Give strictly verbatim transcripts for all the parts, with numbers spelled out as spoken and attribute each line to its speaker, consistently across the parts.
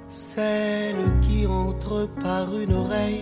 Speaker 1: Celle qui entre par une oreille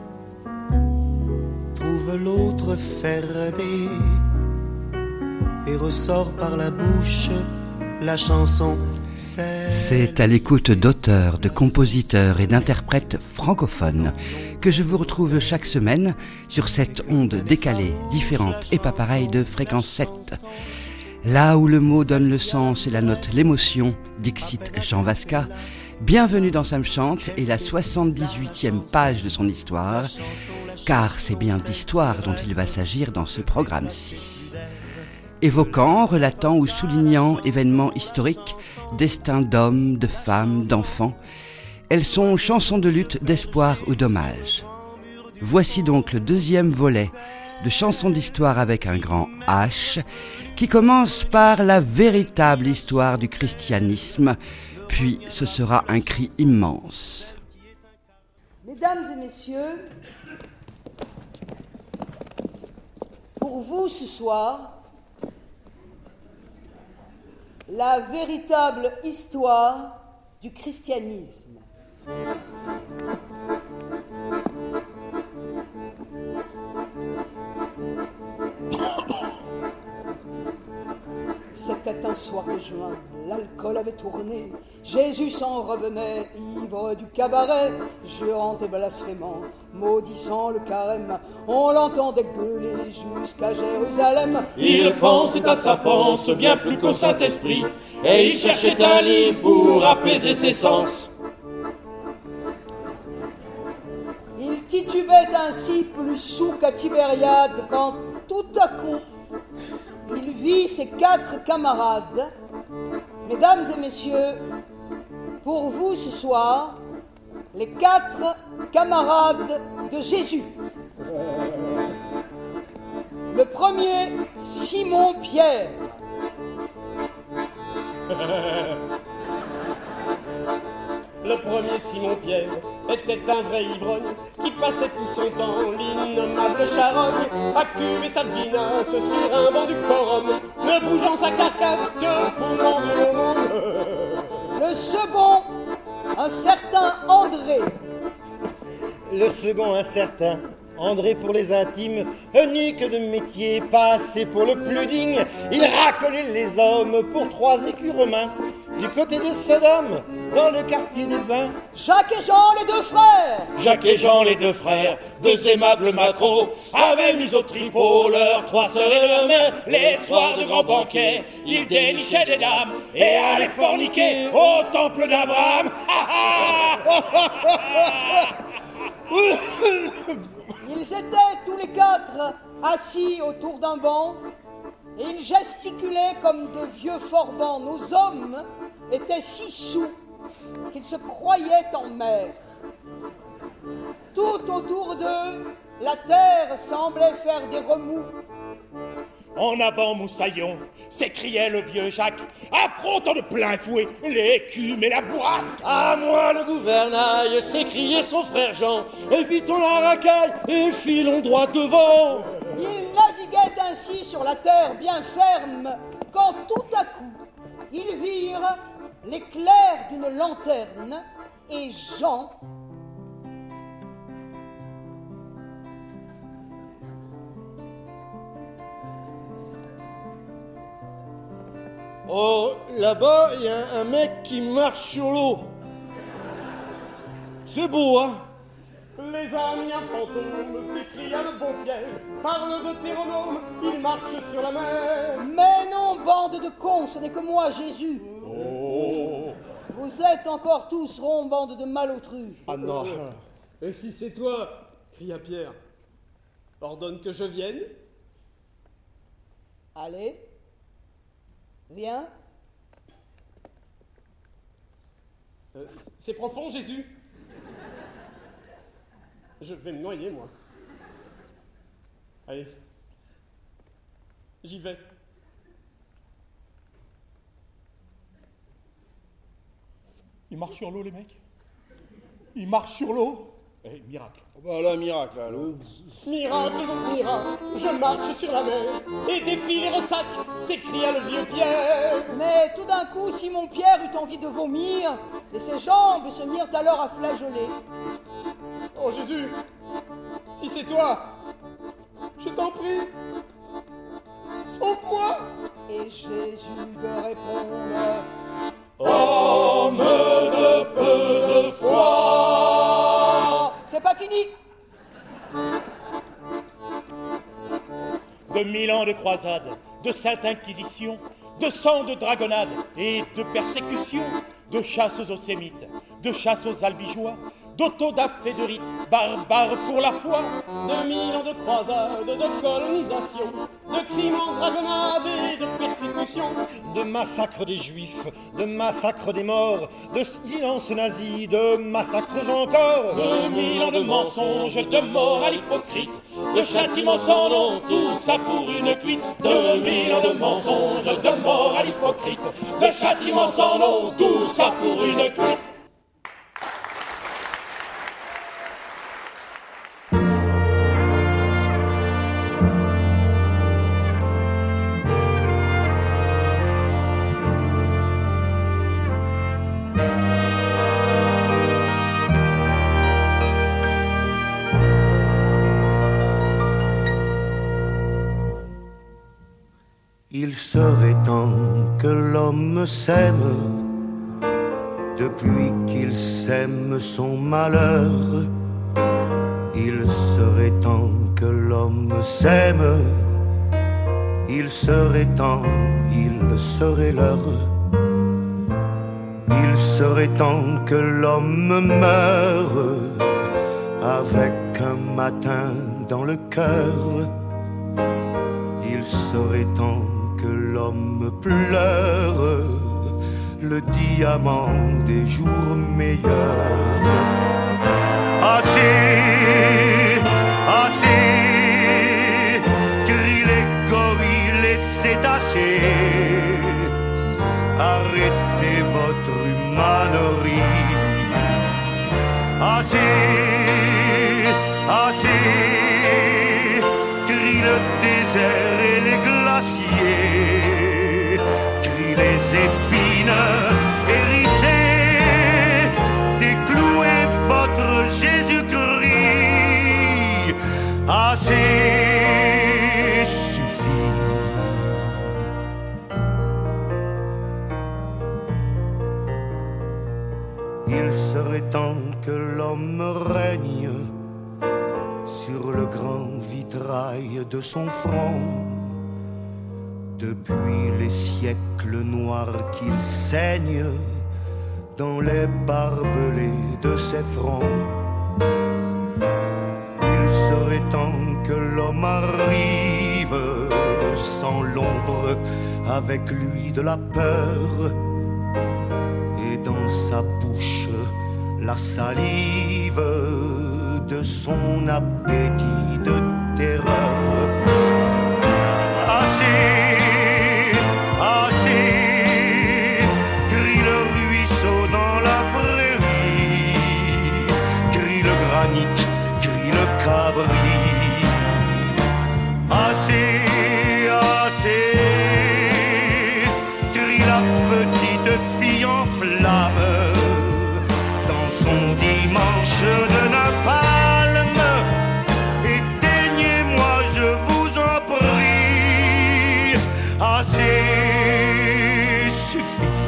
Speaker 1: trouve l'autre fermée et ressort par la bouche la chanson.
Speaker 2: C'est à l'écoute d'auteurs, de compositeurs et d'interprètes francophones que je vous retrouve chaque semaine sur cette onde décalée, différente et pas pareille de Fréquence sept. Là où le mot donne le sens et la note l'émotion, dixit Jean Vasca, bienvenue dans Sam Chante et la soixante-dix-huitième page de son histoire, car c'est bien d'histoire dont il va s'agir dans ce programme-ci. Évoquant, relatant ou soulignant événements historiques, destins d'hommes, de femmes, d'enfants, elles sont chansons de lutte, d'espoir ou d'hommage. Voici donc le deuxième volet de chansons d'histoire avec un grand H, qui commence par la véritable histoire du christianisme, puis ce sera un cri immense.
Speaker 3: Mesdames et messieurs, pour vous ce soir, la véritable histoire du christianisme. C'était un soir de juin, l'alcool avait tourné, Jésus s'en revenait, ivre du cabaret, jurant et blasphémant, maudissant le carême, on l'entendait gueuler jusqu'à Jérusalem.
Speaker 4: Il pensait à sa panse bien plus qu'au Saint-Esprit, et il cherchait un lit pour apaiser ses sens.
Speaker 3: Il titubait ainsi plus soûl qu'à Tibériade, quand tout à coup, il vit ses quatre camarades. Mesdames et messieurs, pour vous ce soir, les quatre camarades de Jésus. Le premier, Simon-Pierre.
Speaker 4: Le premier Simon-Pierre était un vrai ivrogne qui passait tout son temps l'innommable charogne à cuver sa vinasse sur un banc du quorum, ne bougeant sa carcasse que pour demander au monde.
Speaker 3: Le second, un certain André.
Speaker 5: Le second, un certain André pour les intimes, eunuque de métier, pas assez pour le plus digne, il racolait les hommes pour trois écus romains. Du côté de Sodome, dans le quartier des Bains.
Speaker 3: Jacques et Jean, les deux frères.
Speaker 4: Jacques et Jean, les deux frères, deux aimables macros, avaient mis au tripot leurs trois sœurs et leurs mères. Les soirs de grands banquets, ils dénichaient des dames et allaient forniquer au temple d'Abraham.
Speaker 3: Ils étaient tous les quatre assis autour d'un banc et ils gesticulaient comme de vieux forbans. Nos hommes étaient si saouls qu'ils se croyaient en mer. Tout autour d'eux, la terre semblait faire des remous.
Speaker 4: En avant, moussaillon, s'écriait le vieux Jacques, affrontant de plein fouet l'écume et la bourrasque.
Speaker 6: À moi le gouvernail, s'écriait son frère Jean, évitons la racaille et filons droit devant.
Speaker 3: Ils naviguaient ainsi sur la terre bien ferme, quand tout à coup, ils virent l'éclair d'une lanterne et Jean.
Speaker 6: Oh, là-bas, il y a un mec qui marche sur l'eau. C'est beau, hein?
Speaker 4: Les amis, un fantôme, s'écria le bon Pierre, parle de Théronome, il marche sur la mer.
Speaker 3: Mais non, bande de cons, ce n'est que moi, Jésus.
Speaker 4: Oh.
Speaker 3: Vous êtes encore tous ronds, bande de malotrus.
Speaker 6: Ah non.
Speaker 7: Et si c'est toi, cria Pierre, ordonne que je vienne.
Speaker 3: Allez, viens.
Speaker 7: Euh, c'est profond, Jésus. Je vais me noyer, moi. Allez, j'y vais.
Speaker 8: Ils marchent sur l'eau, les mecs. Ils marchent sur l'eau. Eh, miracle.
Speaker 9: Oh bah là, miracle, alors.
Speaker 4: Miracle, miracle, je marche sur la mer et défie les ressacs, s'écria le vieux Pierre.
Speaker 3: Mais tout d'un coup, Simon Pierre eut envie de vomir, et ses jambes se mirent alors à flageoler.
Speaker 4: Oh Jésus, si c'est toi, je t'en prie, sauve-moi.
Speaker 3: Et Jésus de répondre:
Speaker 6: homme de peu de foi.
Speaker 3: C'est pas fini.
Speaker 8: De mille ans de croisade, de sainte inquisition, de sang de dragonnade et de persécution, de chasse aux sémites, de chasse aux albigeois, d'autodafes et de rites barbares pour la foi.
Speaker 4: De mille ans de croisade, de colonisation, de crimes en dragonnade et de persécution,
Speaker 5: de massacre des juifs, de massacre des morts, de silence nazi, de massacres encore.
Speaker 8: De mille ans de mensonges, de morale hypocrite, de châtiments sans nom, tout ça pour une cuite. De mille ans de mensonges, de morale hypocrite, de châtiments sans nom, tout ça pour une cuite.
Speaker 1: Il serait temps que l'homme s'aime, depuis qu'il sème son malheur. Il serait temps que l'homme s'aime, il serait temps, il serait l'heure. Il serait temps que l'homme meure, avec un matin dans le cœur. Il serait temps que l'homme pleure, le diamant des jours meilleurs. Assez, assez, crient les gorilles et c'est assez. Arrêtez votre humanerie. Assez, assez, crient le désert et les glaciers, crient les épines hérissées, déclouez votre Jésus-Christ. Assez suffit. Il serait temps que l'homme règne sur le grand vitrail de son front. Depuis les siècles noirs qu'il saigne dans les barbelés de ses fronts. Il serait temps que l'homme arrive sans l'ombre avec lui de la peur, et dans sa bouche la salive de son appétit de terreur. Assez, assez, crie le ruisseau dans la prairie, crie le granit, crie le cabri. Assez, assez, crie la petite fille en flamme dans son dimanche de napalm. Éteignez-moi, je vous en prie. Assez suffit.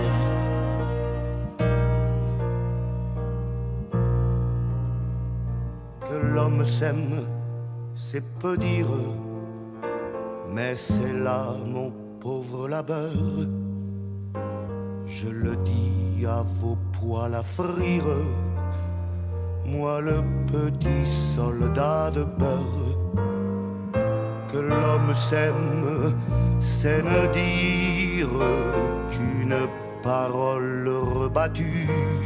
Speaker 1: Que l'homme s'aime, c'est peu dire, mais c'est là mon pauvre labeur. Je le dis à vos poils à frire, moi le petit soldat de beurre. Que l'homme s'aime, c'est ne dire qu'une parole rebattue,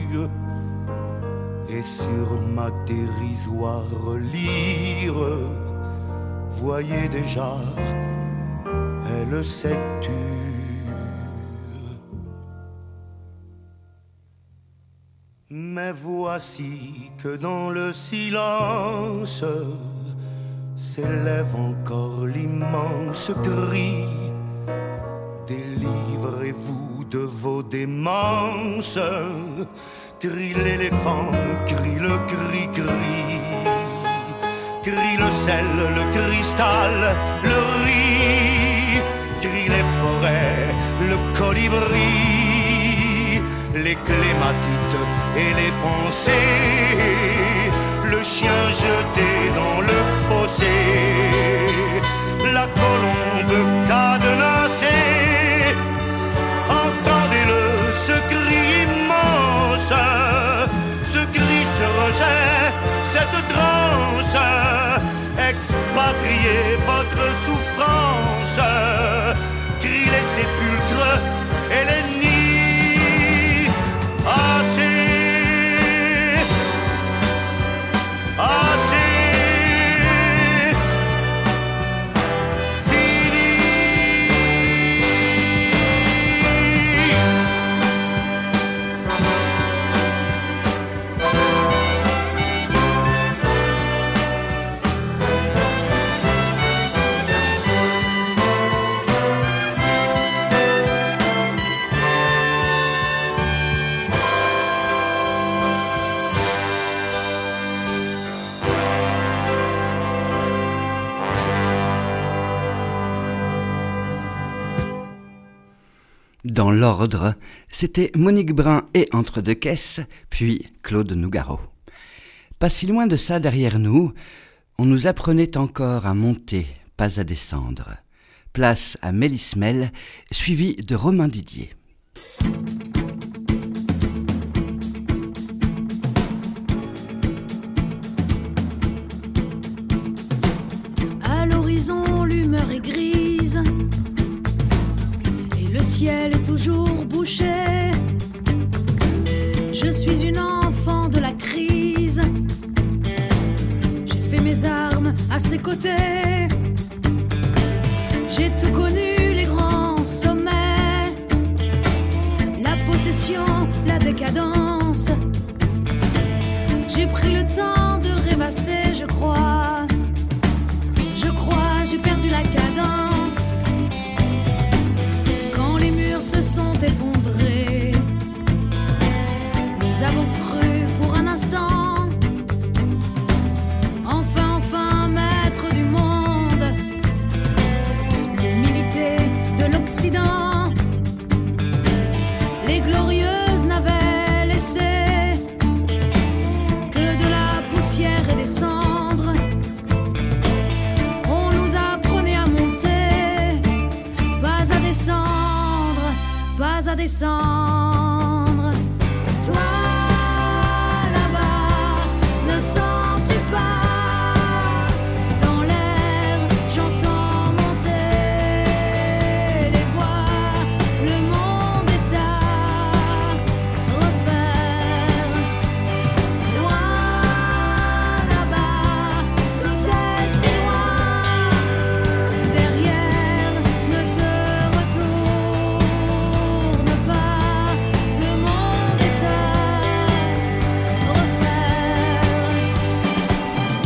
Speaker 1: et sur ma dérisoire lyre, voyez déjà, elle s'est tue. Mais voici que dans le silence s'élève encore l'immense cri. Délivrez-vous de vos démences, crie l'éléphant, crie le cri-cri, crie le sel, le cristal, le riz, crie les forêts, le colibri, les clématites et les pensées, le chien jeté dans le fossé, la colombe cadenassée. Entendez-le, ce cri immense, ce cri, ce rejet, cette transe. Expatriez votre souffrance, crient les sépulcres et les nids. Assez, assez.
Speaker 2: Dans l'ordre, c'était Monique Brun et Entre deux caisses, puis Claude Nougaro. Pas si loin de ça derrière nous, on nous apprenait encore à monter, pas à descendre. Place à Mélismel, suivi de Romain Didier.
Speaker 9: À l'horizon, l'humeur est grise. Le ciel est toujours bouché. Je suis une enfant de la crise. J'ai fait mes armes à ses côtés. J'ai tout connu, les grands sommets, la possession, la décadence. J'ai pris le temps de rêvasser, je crois. Je crois, j'ai perdu la cadence. Se sont effondrés. Nous avons cru pour un instant, enfin, enfin, maître du monde, l'humilité de l'Occident. Les glorieuses n'avaient laissé que de la poussière et des cendres. On nous apprenait à monter, pas à descendre. Pas à descendre. Toi là-bas, ne sens-tu pas dans l'air, j'entends monter les voix. Le monde est à refaire. Loin là-bas, tout est si loin. Derrière, ne te retourne. Le monde est à refaire.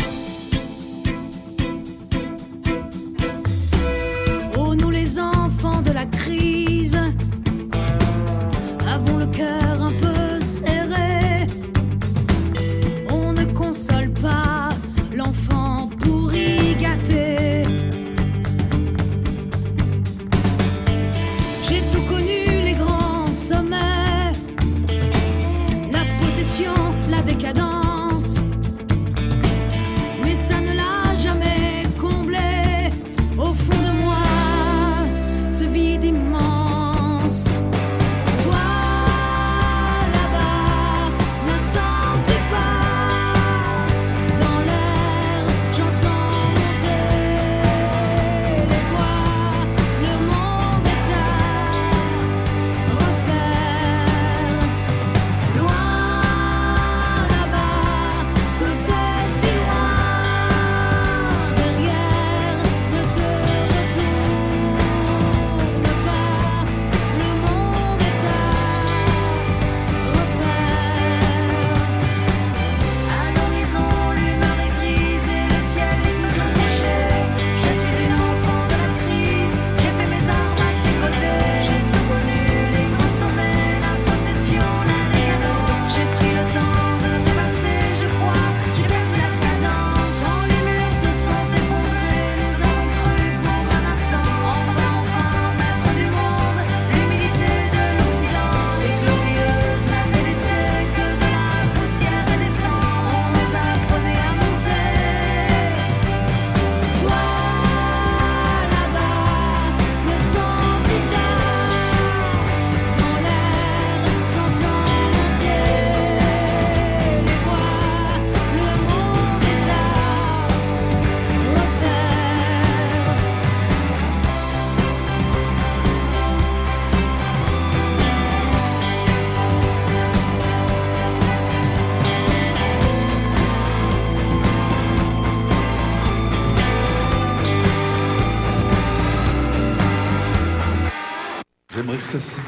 Speaker 10: ça cesse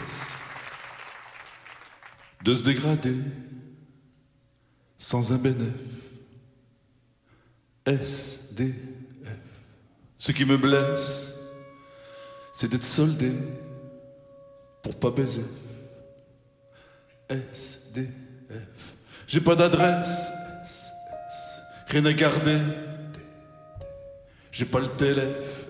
Speaker 10: de se dégrader sans un bénéf. S D F. Ce qui me blesse, c'est d'être soldé pour pas baiser. S D F. J'ai pas d'adresse, S, S. Rien à garder. D, D. J'ai pas le téléphone.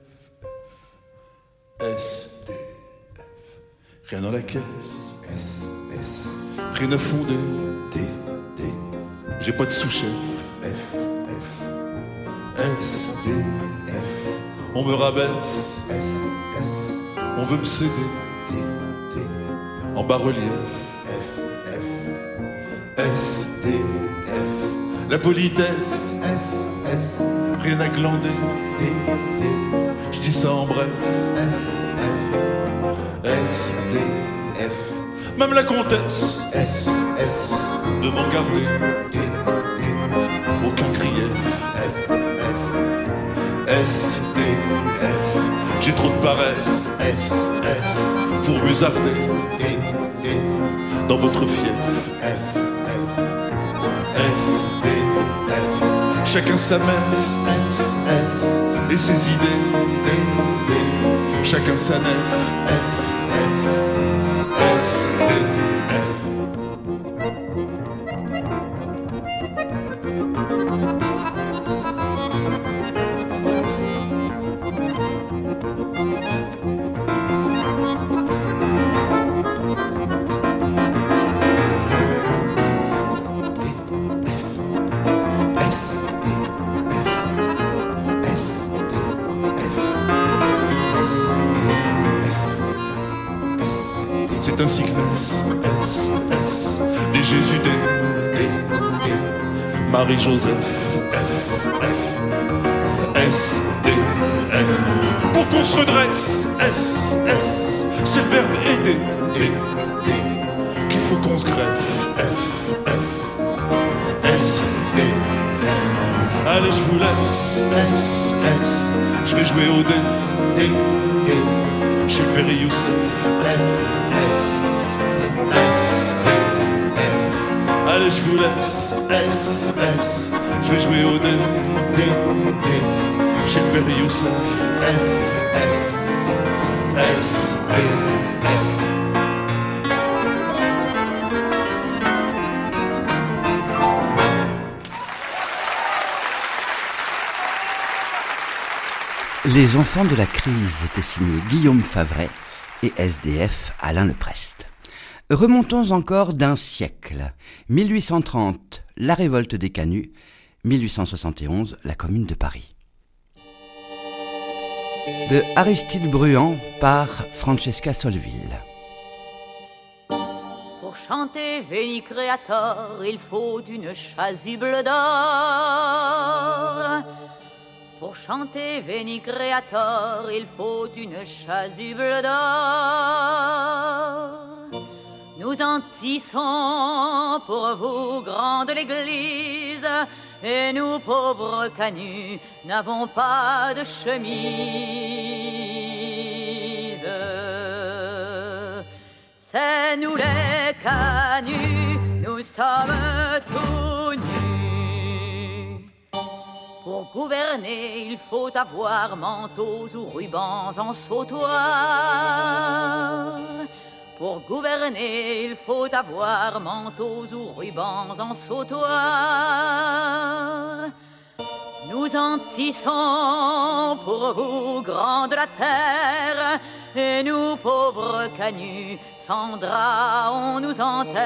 Speaker 10: S, D, F. Rien dans la caisse. S, S. Rien à fonder. D, D. J'ai pas de sous-chef. F, F. S, D, F. On me rabaisse. S, S. On veut me céder. D, D. En bas-relief. F, F. S, D, F. La politesse. S, S. Rien à glander. D, D. Je dis ça en bref. F, F. S, D, F. Même la comtesse. S, S. De m'en garder. D, D. Aucun grief. F, F. S, D, F. J'ai trop de paresse. S, S. Pour musarder. D, D. Dans votre fief. F, F. S, D, F. Chacun sa messe. S, S. Et ses idées. D, D. Chacun sa nef. F, F. S, D, F. C'est ainsi que naissent S, S, des Jésus, des, des, des, Marie-Joseph, F, F, S, D, F. Pour qu'on se redresse, S, S, c'est le verbe aider, D, D, qu'il faut qu'on se greffe, F, F, S, D, F. Allez, je vous laisse, S, S, je vais jouer au dé, D, D, chez le Péri Youssef, F, S, D, F. Allez, je vous laisse. S, S. Je vais jouer au D, D, D. Chez le Péri Youssef. F, F. S, D, F.
Speaker 2: Les enfants de la crise étaient signés Guillaume Favret et S D F Alain Leprest. Remontons encore d'un siècle. mille huit cent trente, la révolte des Canuts. mille huit cent soixante et onze, la Commune de Paris. De Aristide Bruand par Francesca Solville.
Speaker 11: Pour chanter Veni Creator, il faut une chasuble d'or. Pour chanter Veni Creator, il faut une chasuble d'or. Nous en tissons pour vous, grands de l'Église, et nous, pauvres canuts, n'avons pas de chemise. C'est nous les canuts, nous sommes tout nus. Pour gouverner, il faut avoir manteaux ou rubans en sautoir. Pour gouverner, il faut avoir manteaux ou rubans en sautoir. Nous en tissons pour vous, grands de la terre, et nous, pauvres canuts, sans drap, on nous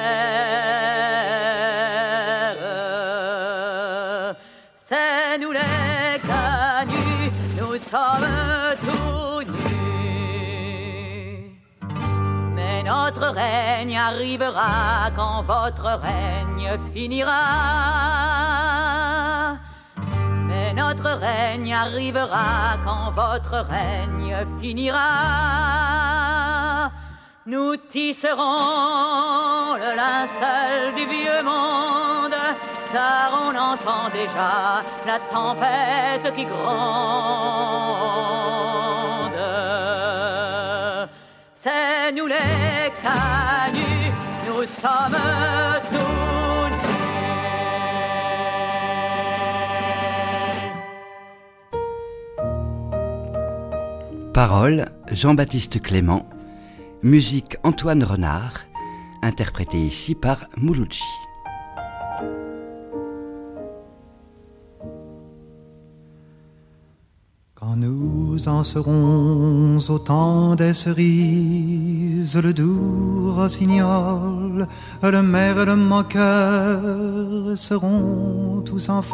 Speaker 11: enterre. C'est nous les canuts, nous sommes tout nus. Mais notre règne arrivera quand votre règne finira. Mais notre règne arrivera quand votre règne finira. Nous tisserons le linceul du vieux monde, car on entend déjà la tempête qui gronde. c'est nous les canuts, nous sommes tous nus.
Speaker 2: Paroles, Jean-Baptiste Clément. Musique, Antoine Renard. Interprété ici par Mouloudji.
Speaker 12: Quand nous en serons au temps des cerises, le doux rossignol, le merle, le moqueur seront tous en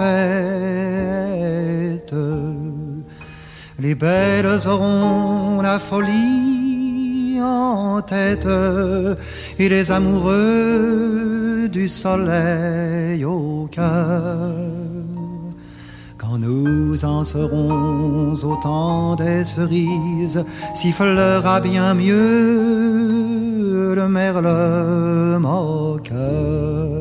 Speaker 12: fête. Les belles auront la folie en tête et les amoureux du soleil au cœur. Quand nous en serons au temps des cerises, sifflera bien mieux le merle moqueur.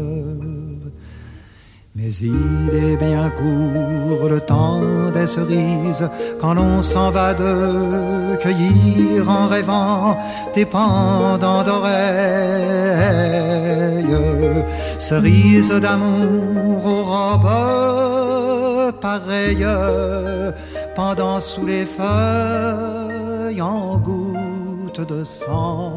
Speaker 12: Mais il est bien court le temps des cerises, quand l'on s'en va de cueillir en rêvant des pendants d'oreilles, cerises d'amour aux robes pareilles, pendant sous les feuilles en gouttes de sang.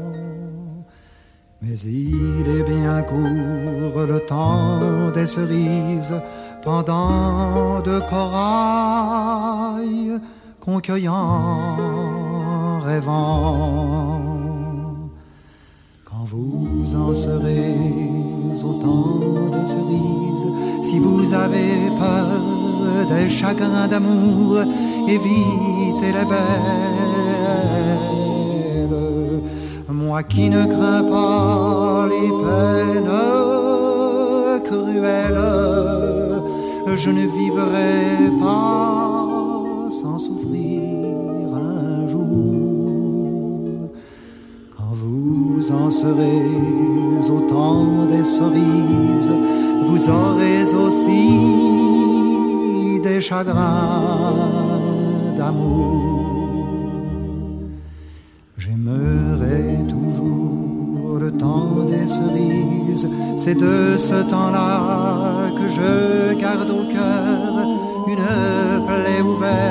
Speaker 12: Mais il est bien court le temps des cerises, pendant de corail qu'on cueille en rêvant. Quand vous en serez au temps des cerises, si vous avez peur des chagrins d'amour, évitez les belles. Moi qui ne crains pas les peines cruelles, je ne vivrai pas sans souffrir un jour. Quand vous en serez au temps des cerises, vous aurez aussi des chagrins d'amour. J'aimerai toujours le temps des cerises, c'est de ce temps-là que je garde au cœur une plaie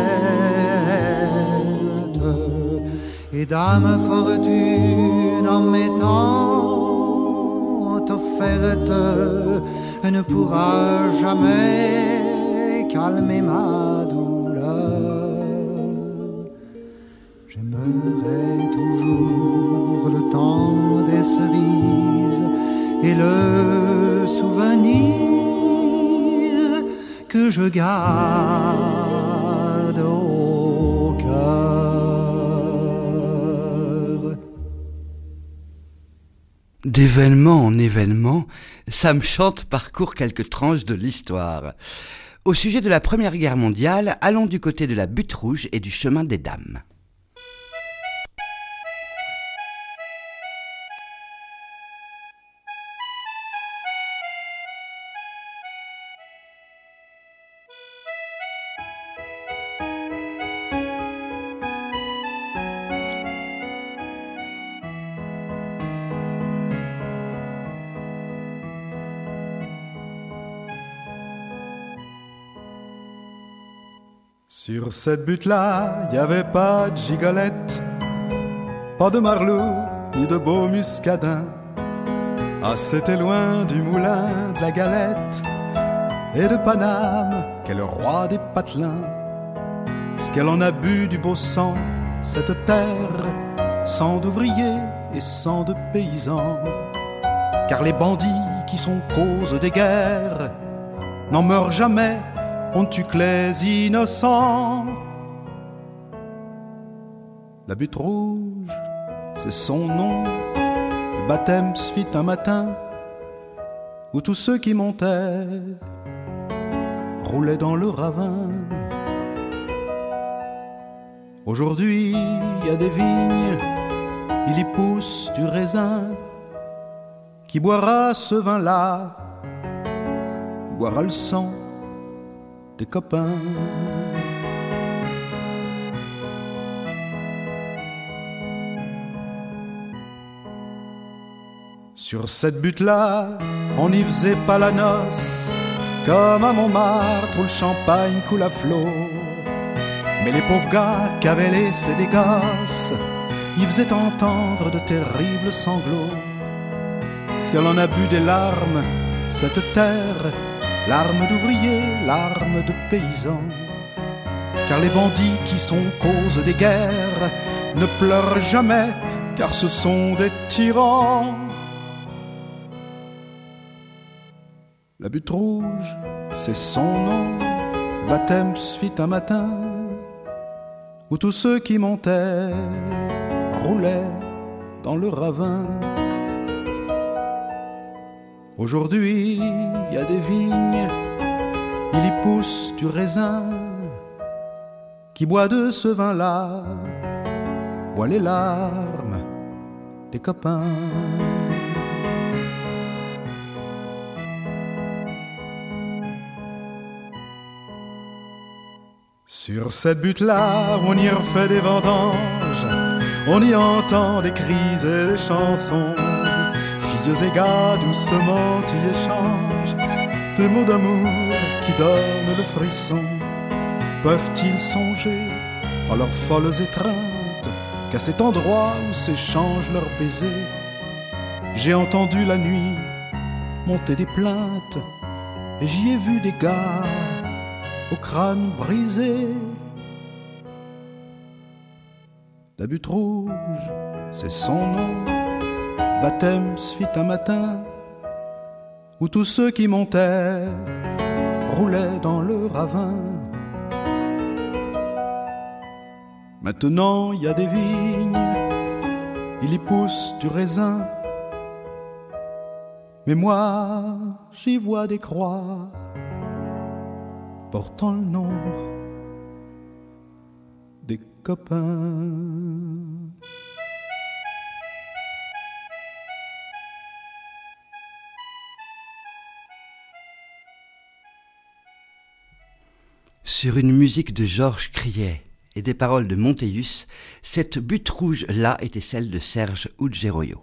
Speaker 12: ouverte. Et dame fortune en m'étant offerte ne pourra jamais calmer ma douleur. J'aimerai toujours le temps des cerises et le souvenir que je garde au cœur.
Speaker 2: D'événement en événement, Sam Chante parcourt quelques tranches de l'histoire. Au sujet de la Première Guerre mondiale, allons du côté de la Butte Rouge et du chemin des Dames.
Speaker 10: Sur cette butte-là, y avait pas de gigolette, pas de marlot, ni de beau muscadin. Ah, c'était loin du moulin de la galette et de Paname, qu'est le roi des patelins. Ce qu'elle en a bu du beau sang, cette terre, sans d'ouvriers et sans de paysans. Car les bandits qui sont cause des guerres n'en meurent jamais, on ne tue que les innocents. La Butte Rouge, c'est son nom. Le baptême se fit un matin où tous ceux qui montaient roulaient dans le ravin. Aujourd'hui, il y a des vignes, il y pousse du raisin. Qui boira ce vin-là, boira le sang des copains.
Speaker 12: Sur cette butte-là, on n'y faisait pas la noce, comme à Montmartre où le champagne coule à flot. Mais les pauvres gars qui avaient laissé des gosses, ils faisaient entendre de terribles sanglots. Parce qu'elle en a bu des larmes, cette terre, larmes d'ouvriers, larmes de paysans. Car les bandits qui sont cause des guerres ne pleurent jamais, car ce sont des tyrans. La butte rouge, c'est son nom, baptême se fit un matin, où tous ceux qui montaient roulaient dans le ravin. Aujourd'hui, il y a des vignes, il y pousse du raisin. Qui boit de ce vin-là, boit les larmes des copains. Sur cette butte-là, on y refait des vendanges, on y entend des cris et des chansons. Filles et gars, doucement y échangent des mots d'amour qui donnent le frisson. Peuvent-ils songer, par leurs folles étreintes, qu'à cet endroit où s'échangent leurs baisers, j'ai entendu la nuit monter des plaintes, et j'y ai vu des gars au crâne brisé. La butte rouge, c'est son nom, baptême se fit un matin, où tous ceux qui montaient roulaient dans le ravin. Maintenant il y a des vignes, il y pousse du raisin, mais moi j'y vois des croix portant le nom des copains.
Speaker 2: Sur une musique de Georges Criet et des paroles de Montéus, cette butte rouge-là était celle de Serge Ugeroyo.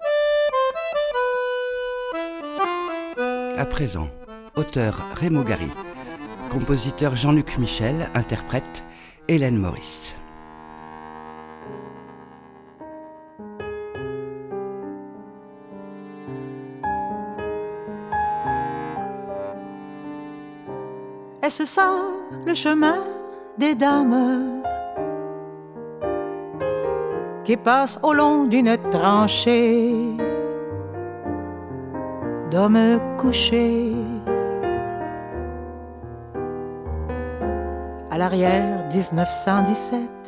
Speaker 2: À présent, auteur Raymond Gary, compositeur Jean-Luc Michel, interprète Hélène Maurice.
Speaker 11: Est-ce ça le chemin des dames qui passent au long d'une tranchée d'hommes couchés? À l'arrière dix-neuf cent dix-sept,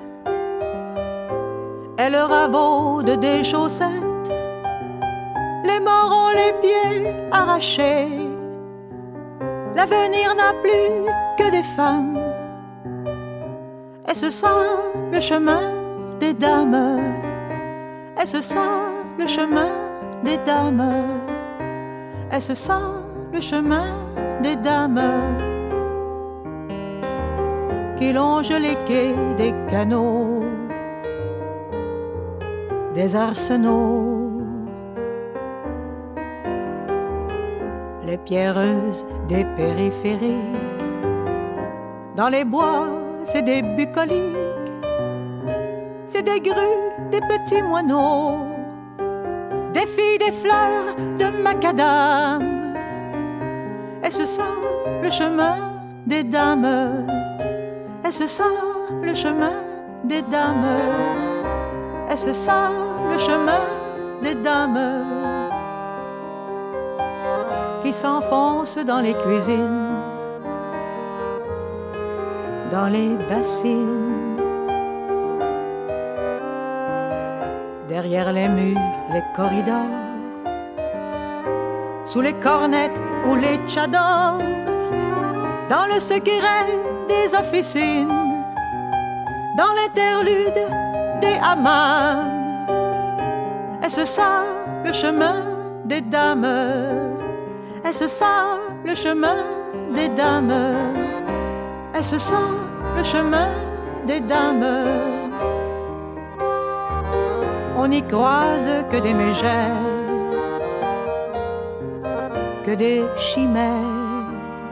Speaker 11: elle ravaude des chaussettes, les morts ont les pieds arrachés. L'avenir n'a plus que des femmes. Est-ce ça le chemin des dames? Est-ce ça le chemin des dames? Est-ce ça le chemin des dames qui longe les quais des canaux, des arsenaux? Les pierreuses des périphériques, dans les bois, c'est des bucoliques, c'est des grues, des petits moineaux, des filles, des fleurs de macadam. Est-ce ça le chemin des dames? Est-ce ça le chemin des dames? Est-ce ça le chemin des dames qui s'enfoncent dans les cuisines, dans les bassines, derrière les murs, les corridors, sous les cornettes ou les tchadors, dans le secret des officines, dans l'interlude des hammams. Est-ce ça le chemin des dames? Est-ce ça le chemin des dames? Est-ce ça le chemin des dames? On n'y croise que des mégères
Speaker 9: que des chimères,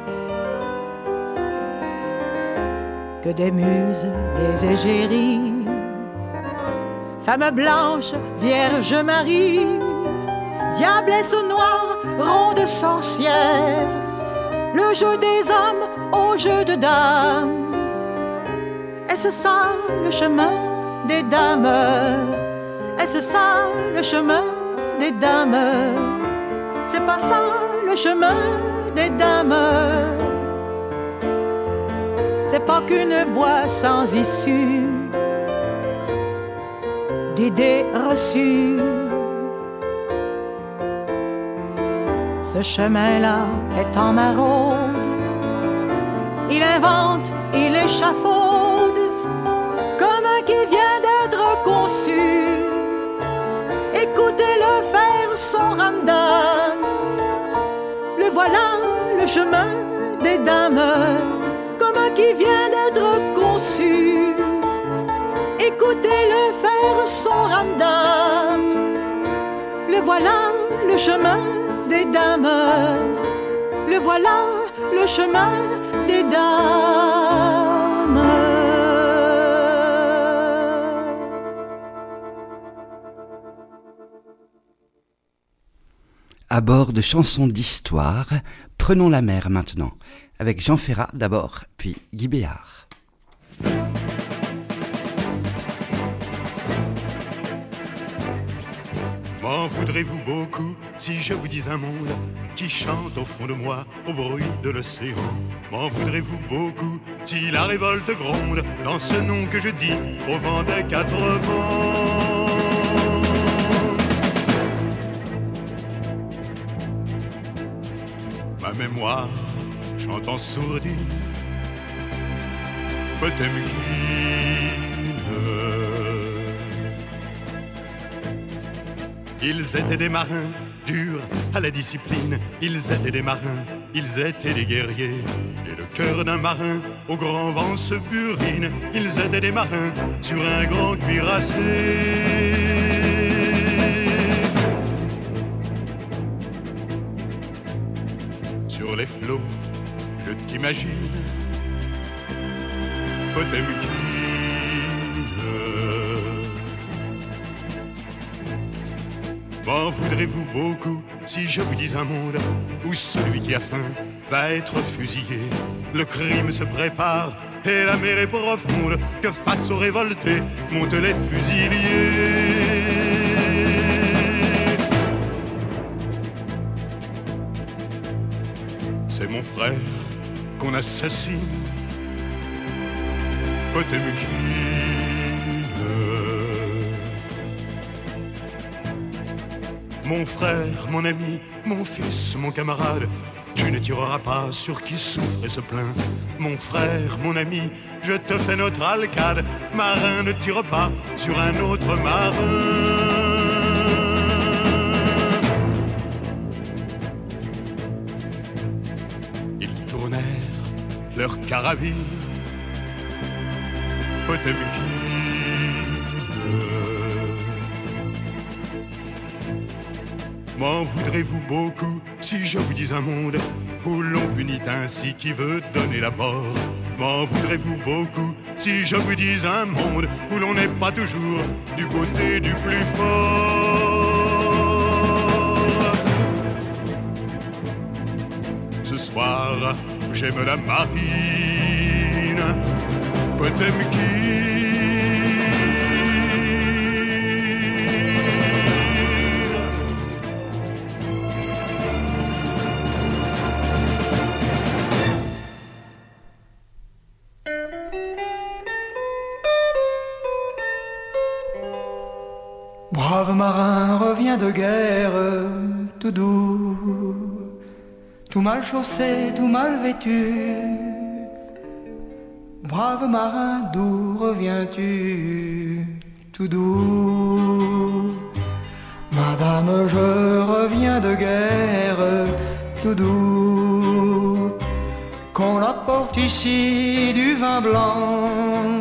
Speaker 9: que des muses, des égéries, femme blanche, vierge Marie, diablesse noire, ronde sorcière, le jeu des hommes au jeu de dames. Est-ce ça le chemin des dames? Est-ce ça le chemin des dames? C'est pas ça le chemin des dames. C'est pas qu'une voie sans issue d'idées reçues. Ce chemin-là est en maraude, il invente, il échafaude, comme un qui vient d'être conçu. Écoutez-le faire son ramdam. Le voilà, le chemin des dames, comme un qui vient d'être conçu. Écoutez-le faire son ramdam. Le voilà, le chemin des dames. Le voilà, le chemin des dames.
Speaker 2: À bord de chansons d'histoire, prenons la mer maintenant, avec Jean Ferrat d'abord, puis Guy Béard.
Speaker 1: M'en voudrez-vous beaucoup si je vous dis un monde qui chante au fond de moi au bruit de l'océan? M'en voudrez-vous beaucoup si la révolte gronde dans ce nom que je dis au vent des quatre vents? Ma mémoire chante en sourdine Potemkine. Ils étaient des marins durs à la discipline, ils étaient des marins, ils étaient des guerriers. Et le cœur d'un marin au grand vent se burine, ils étaient des marins sur un grand cuirassé. Sur les flots, je t'imagine, Potemkine. M'en voudrez-vous beaucoup si je vous dis un monde où celui qui a faim va être fusillé? Le crime se prépare et la mer est profonde, que face aux révoltés montent les fusiliers. C'est mon frère qu'on assassine, Potemkine. Mon frère, mon ami, mon fils, mon camarade, tu ne tireras pas sur qui souffre et se plaint. Mon frère, mon ami, je te fais notre alcade. Marin, ne tire pas sur un autre marin. Ils tournèrent leurs carabines, Potemkine. M'en voudrez-vous beaucoup si je vous dis un monde où l'on punit ainsi qui veut donner la mort? M'en voudrez-vous beaucoup si je vous dis un monde où l'on n'est pas toujours du côté du plus fort? Ce soir, j'aime la marine, Potemkine.
Speaker 12: Brave marin revient de guerre, tout doux, tout mal chaussé, tout mal vêtu. Brave marin, d'où reviens-tu, tout doux? Madame, je reviens de guerre, tout doux. Qu'on apporte ici du vin blanc,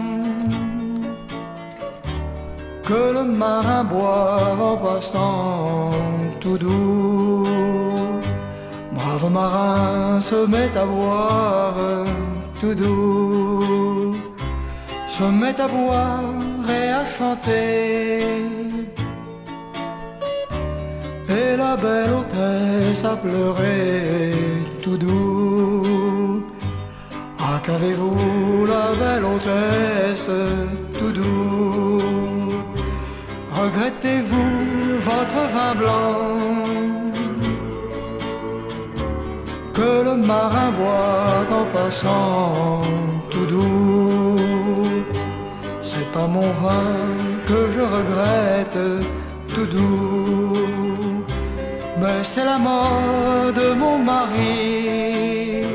Speaker 12: que le marin boive en passant, tout doux. Brave marin se met à boire tout doux, se met à boire et à chanter. Et la belle hôtesse a pleuré tout doux. Ah, qu'avez-vous, la belle hôtesse, tout doux? Regrettez-vous votre vin blanc que le marin boit en passant tout doux? C'est pas mon vin que je regrette tout doux, mais c'est la mort de mon mari.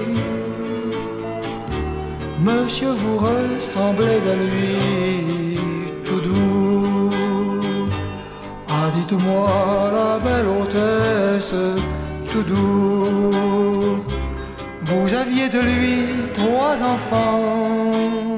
Speaker 12: Monsieur, vous ressemblez à lui tout doux. Ah, dites-moi, la belle hôtesse, tout doux, vous aviez de lui trois enfants,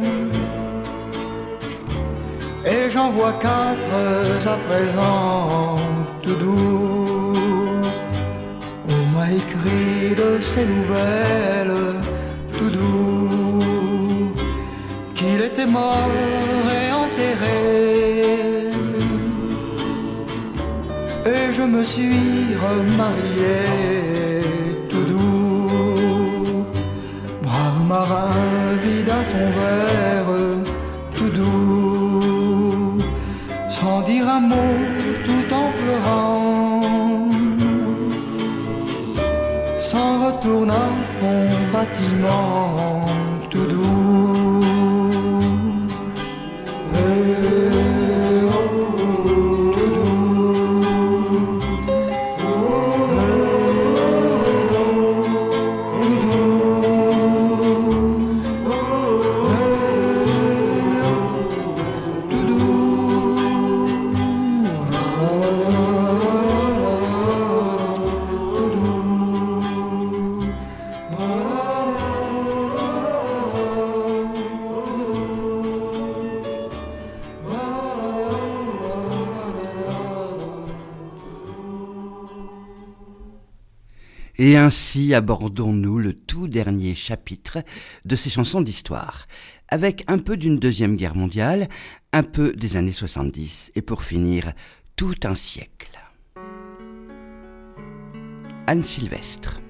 Speaker 12: et j'en vois quatre à présent, tout doux. On m'a écrit de ces nouvelles, tout doux, qu'il était mort et enterré. Et je me suis remarié, tout doux. Brave marin vida son verre, tout doux, sans dire un mot, tout en pleurant, s'en retourne à son bâtiment, tout doux. Et oh, tout
Speaker 2: Et ainsi abordons-nous le tout dernier chapitre de ces chansons d'histoire, avec un peu d'une deuxième guerre mondiale, un peu des années soixante-dix, et pour finir, tout un siècle. Anne Sylvestre.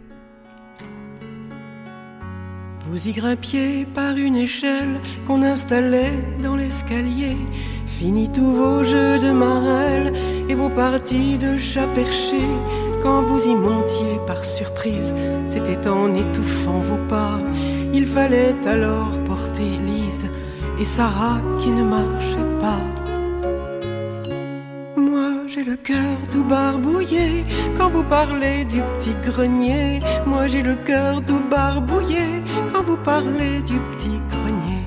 Speaker 13: Vous y grimpiez par une échelle qu'on installait dans l'escalier. Fini tous vos jeux de marelle et vos parties de chat perché. Quand vous y montiez par surprise, c'était en étouffant vos pas. Il fallait alors porter Lise et Sarah qui ne marchait pas. Moi j'ai le cœur tout barbouillé quand vous parlez du petit grenier. Moi j'ai le cœur tout barbouillé quand vous parlez du petit grenier.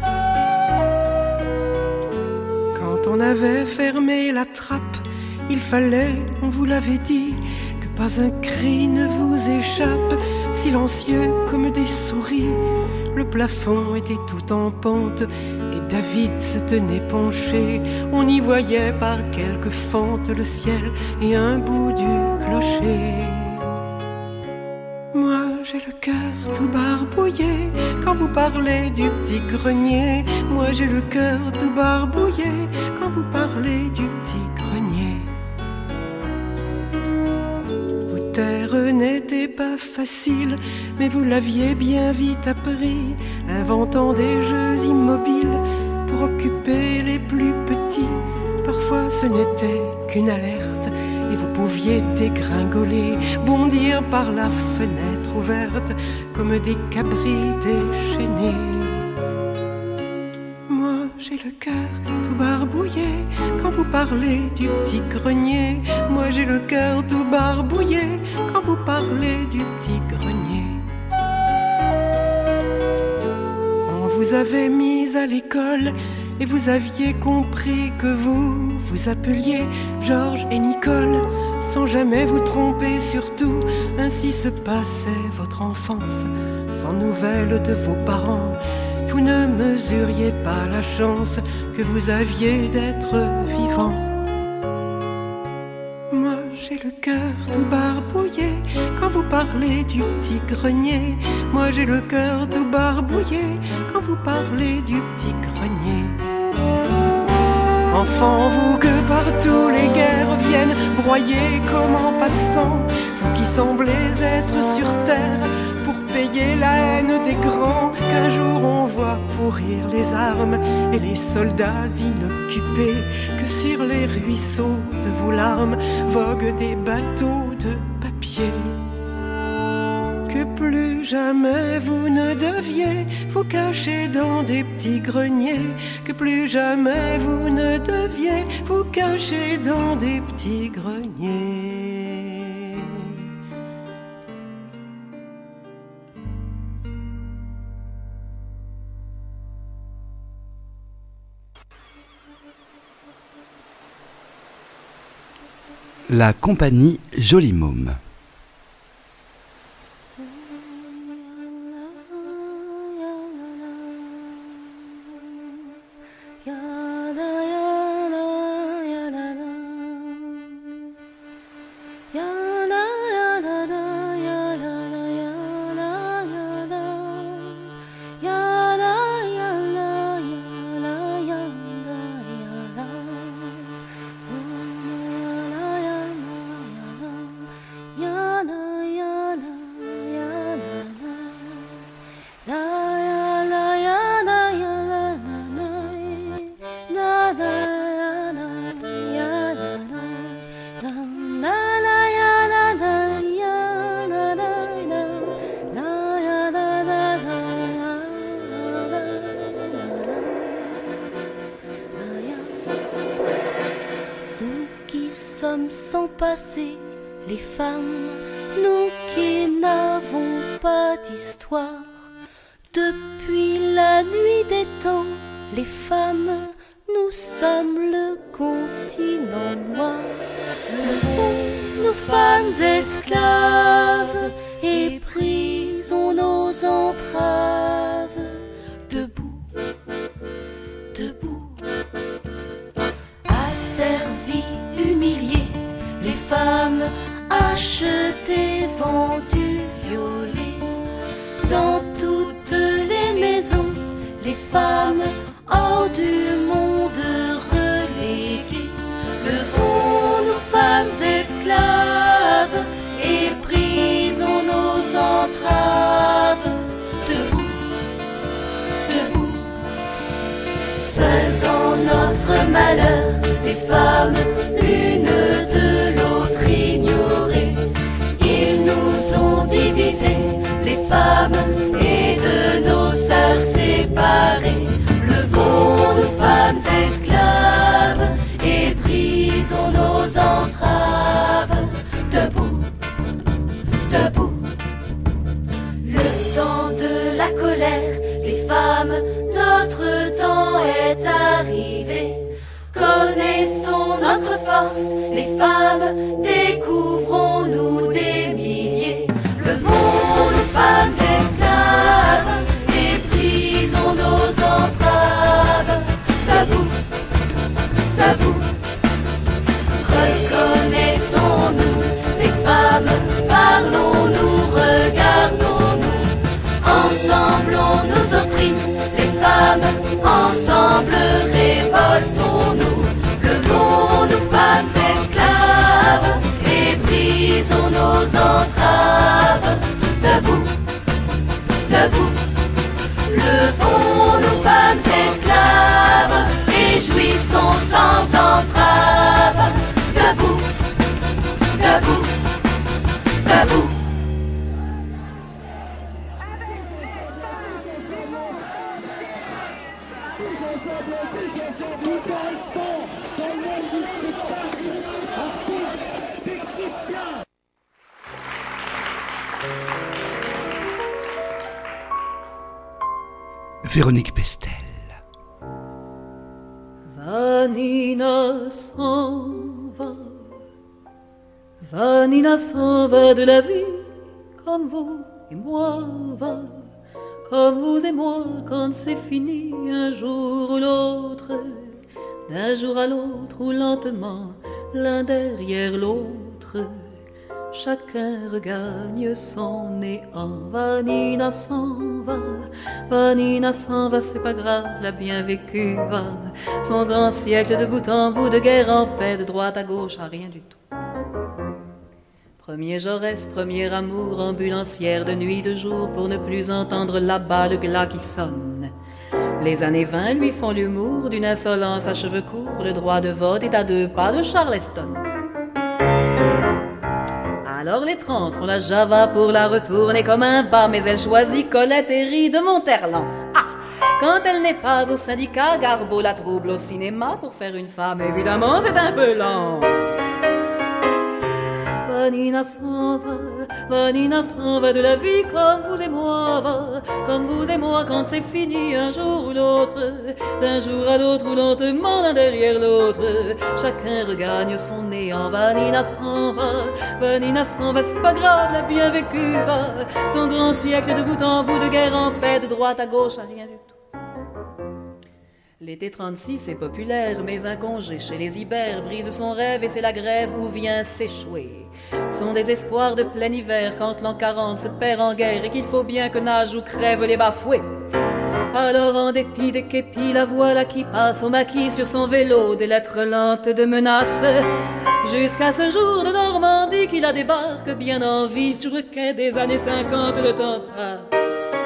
Speaker 13: Quand on avait fermé la trappe, il fallait, on vous l'avait dit, que pas un cri ne vous échappe, silencieux comme des souris. Le plafond était tout en pente et David se tenait penché. On y voyait par quelques fentes le ciel et un bout du clocher. Moi j'ai le cœur tout barbouillé quand vous parlez du petit grenier. Moi j'ai le cœur tout barbouillé quand vous parlez du petit grenier. Terre n'était pas facile, mais vous l'aviez bien vite appris, inventant des jeux immobiles pour occuper les plus petits. Parfois ce n'était qu'une alerte et vous pouviez dégringoler, bondir par la fenêtre ouverte comme des cabris déchaînés. Moi j'ai le cœur tout barbouillé quand vous parlez du petit grenier. Moi j'ai le cœur tout barbouillé quand vous parlez du petit grenier. On vous avait mis à l'école et vous aviez compris que vous vous appeliez Georges et Nicole, sans jamais vous tromper surtout. Ainsi se passait votre enfance, sans nouvelles de vos parents. Vous ne mesuriez pas la chance que vous aviez d'être vivant. Moi j'ai le cœur tout barbouillé quand vous parlez du petit grenier. Moi j'ai le cœur tout barbouillé quand vous parlez du petit grenier. Enfant, vous que partout les guerres viennent broyer comme en passant, vous qui semblez être sur terre pour payer la haine des grands, qu'un jour on voit pourrir les armes et les soldats inoccupés, que sur les ruisseaux de vos larmes voguent des bateaux de papier. Que plus jamais vous ne deviez vous cacher dans des petits greniers, que plus jamais vous ne deviez vous cacher dans des petits greniers.
Speaker 2: La compagnie Joli Môme.
Speaker 14: Sans passer les femmes, nous qui n'avons pas d'histoire. Depuis la nuit des temps, les femmes, nous sommes le continent noir. Le fond, nous femmes esclaves, et brisons nos entraves. Debout, debout, asservis, humiliés, les femmes achetées, vendues, violées. Dans toutes les maisons, les femmes hors du monde reléguées. Levons-nous, femmes esclaves, et brisons nos entraves. Debout, debout, seules dans notre malheur, les femmes, l'une de l'autre ignorées. Ils nous ont divisés, les femmes, et de nos sœurs séparées. Levons-nous, femmes esclaves, et brisons nos entraves. Debout, debout, le temps de la colère, les femmes, notre temps est arrivé. Connaissons notre force, les femmes, découvrons-nous des milliers. Levons-nous, femmes esclaves, et brisons nos entraves. Debout, debout, reconnaissons-nous, les femmes, parlons-nous, regardons-nous. Ensemble on nous opprime, les femmes, ensemble révoltons-nous. Levons-nous, femmes esclaves, et brisons nos entraves. Debout, debout, levons-nous, femmes esclaves, et jouissons sans entrave. Debout, debout, debout.
Speaker 2: Véronique Pestel.
Speaker 15: Vanina s'en va, Vanina s'en va de la vie, comme vous et moi va, comme vous et moi quand c'est fini, un jour ou l'autre, d'un jour à l'autre ou lentement, l'un derrière l'autre. chacun regagne son néant. Vanina s'en va, Vanina s'en va, c'est pas grave, l'a bien vécu, va. Son grand siècle de bout en bout, de guerre en paix, de droite à gauche, à rien du tout. Premier Jaurès, premier amour, ambulancière de nuit, de jour, pour ne plus entendre là-bas le glas qui sonne. Les années vingt lui font l'humour d'une insolence à cheveux courts, le droit de vote est à deux pas de Charleston. Alors les trente font la Java pour la retourner comme un bas, mais elle choisit Colette et rit de Monterland. Ah! Quand elle n'est pas au syndicat, Garbeau la trouble au cinéma pour faire une femme, évidemment c'est un peu lent. Vanina s'en va, Vanina s'en va de la vie comme vous et moi, va, comme vous et moi quand c'est fini un jour ou l'autre, d'un jour à l'autre ou lentement l'un derrière l'autre, chacun regagne son néant. Vanina s'en va, Vanina s'en va, c'est pas grave, l'a bien vécu, va, son grand siècle de bout en bout, de guerre en paix, de droite à gauche, à rien du tout. L'été trente-six est populaire, mais un congé chez les Ibères brise son rêve et c'est la grève où vient s'échouer son désespoir de plein hiver quand l'an quarante se perd en guerre et qu'il faut bien que nage ou crèvent les bafoués. Alors en dépit des képis, la voilà qui passe au maquis sur son vélo, des lettres lentes de menaces, jusqu'à ce jour de Normandie qui la débarque bien en vie sur le quai des années cinquante, le temps passe.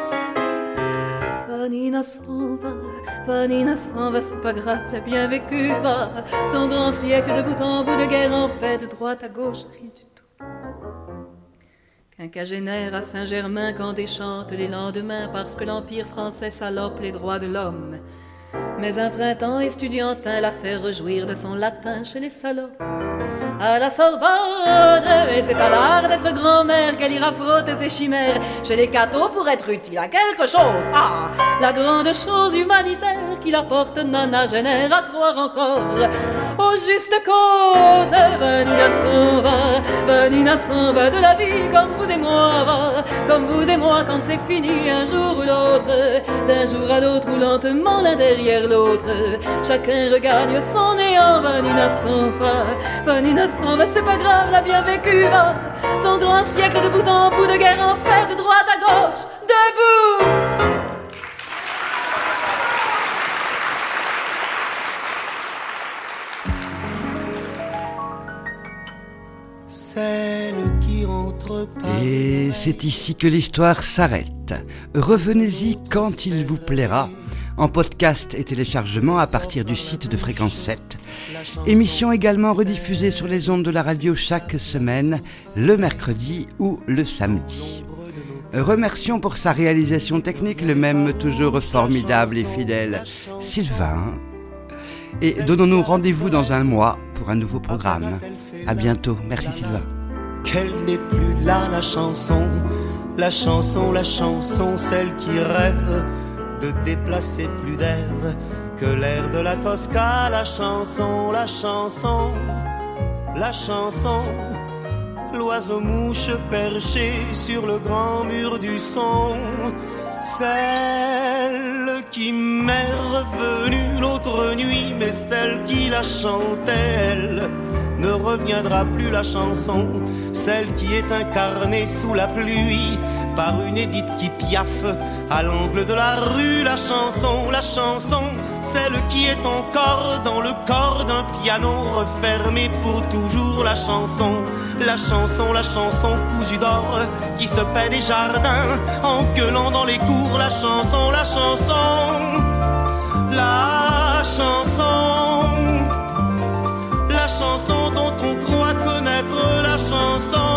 Speaker 15: Vanina s'en va, Vanina s'en va, c'est pas grave, l'a bien vécu, va, son grand siècle de bout en bout, de guerre en paix, de droite à gauche, rien du tout. Quinquagénaire à Saint-Germain quand déchante les lendemains parce que l'Empire français salope les droits de l'homme. Mais un printemps estudiantin l'a fait rejouir de son latin chez les salopes. À la Sorbonne, et c'est à l'art d'être grand-mère qu'elle ira frotter ses chimères chez les cathos pour être utile à quelque chose. Ah, la grande chose humanitaire qui la porte nonagénaire à croire encore aux justes causes. Vanina s'en va, Vanina s'en va de la vie comme vous et moi, va, comme vous et moi quand c'est fini un jour ou l'autre, d'un jour à l'autre ou lentement l'un derrière l'autre, chacun regagne son néant. Vanina s'en va, Vanina s'en va, c'est pas grave, l'a bien vécu, va, son grand siècle de bout en bout, de guerre en paix, de droite à gauche, debout.
Speaker 16: Celle qui entre par...
Speaker 2: Et c'est ici que l'histoire s'arrête. Revenez-y quand il vous plaira, en podcast et téléchargement à partir du site de Fréquence sept. Émission également rediffusée sur les ondes de la radio chaque semaine, le mercredi ou le samedi. Remercions pour sa réalisation technique le même toujours formidable et fidèle Sylvain. Et donnons-nous rendez-vous dans un mois pour un nouveau programme. À bientôt. Merci Sylvain.
Speaker 16: Qu'elle n'est plus là la chanson, la chanson, la chanson, celle qui rêve de déplacer plus d'air que l'air de la Tosca. La chanson, la chanson, la chanson, l'oiseau-mouche perché sur le grand mur du son. Celle qui m'est revenue l'autre nuit, mais celle qui la chantait, elle, ne reviendra plus. La chanson, celle qui est incarnée sous la pluie par une Édith qui piaffe à l'angle de la rue. La chanson, la chanson, celle qui est encore dans le corps d'un piano refermé pour toujours. La chanson, la chanson, la chanson cousue d'or qui se paie des jardins en gueulant dans les cours. La chanson, la chanson, la chanson, la chanson dont on croit connaître la chanson.